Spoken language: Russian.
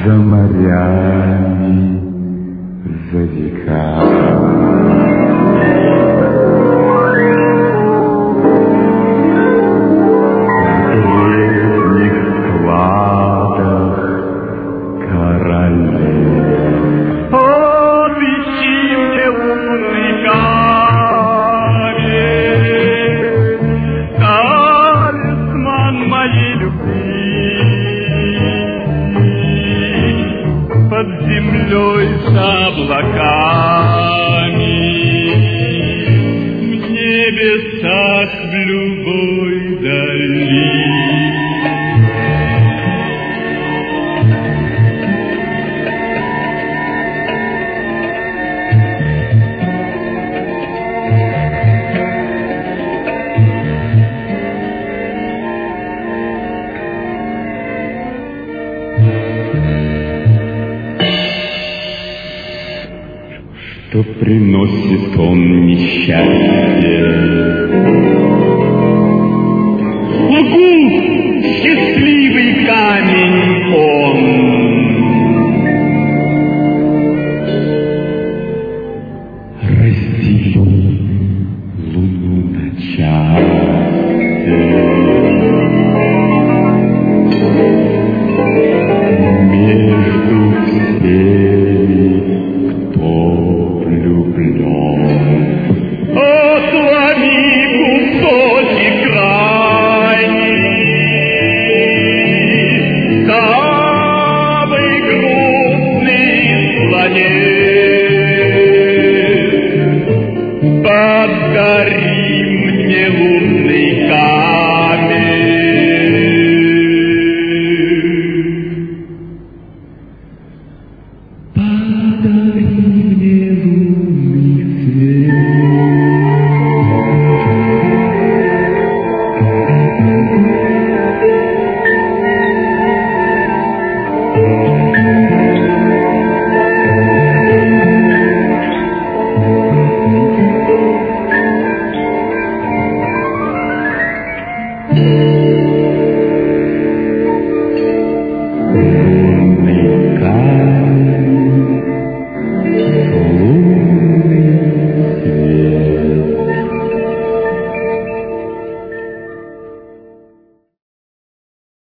за морями, за веками. Под землей с облаками, в небесах в любой дали. Что приносит он несчастье? Лгут, счастливый камень он. Разделю луну на части, между всеми, кто влюблен. Отломи кусочек крайний, самый грустный слонец.